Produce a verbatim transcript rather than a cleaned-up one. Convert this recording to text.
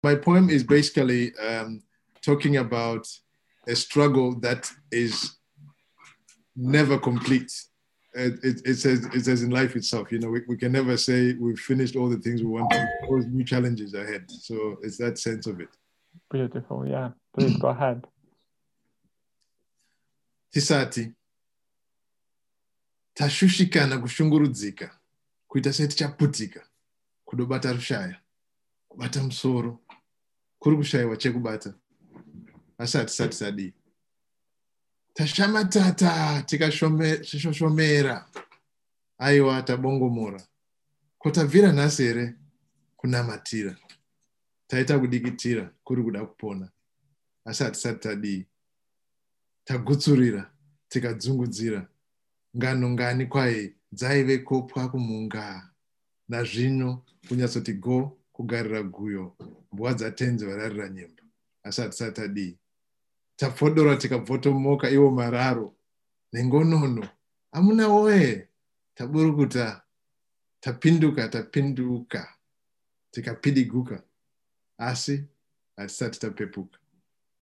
My poem is basically um, talking about a struggle that is never complete. It, it, it says it says in life itself, you know, we, we can never say we've finished all the things we want to. Always new challenges ahead. So it's that sense of it. Beautiful, yeah. Please go ahead. Tisati tashushikana kushungurudzika kuita setichaputika kudobata rushaya kubata musoro kuri kushayiwa chekubata asi hatisati sadii tashamatata tikashoshomera aiwa tabongomora ko tabvira nhasi here kunamatira taita kudikitira kuri kuda kupona asi hatisati tadii tagutsurira tikadzungudzira ngano ngani kwai dzaive kopwa kumunga nazvino kunyatsoti go kugarira guyo mbwa dzatenzi vararira nyemba asi hatisati tadii tapfodora tikabvotomoka iwo mararo nengonono hamuna woye taburukuta tapinduka tapinduka tikapidiguka asi hatisati tapepuka.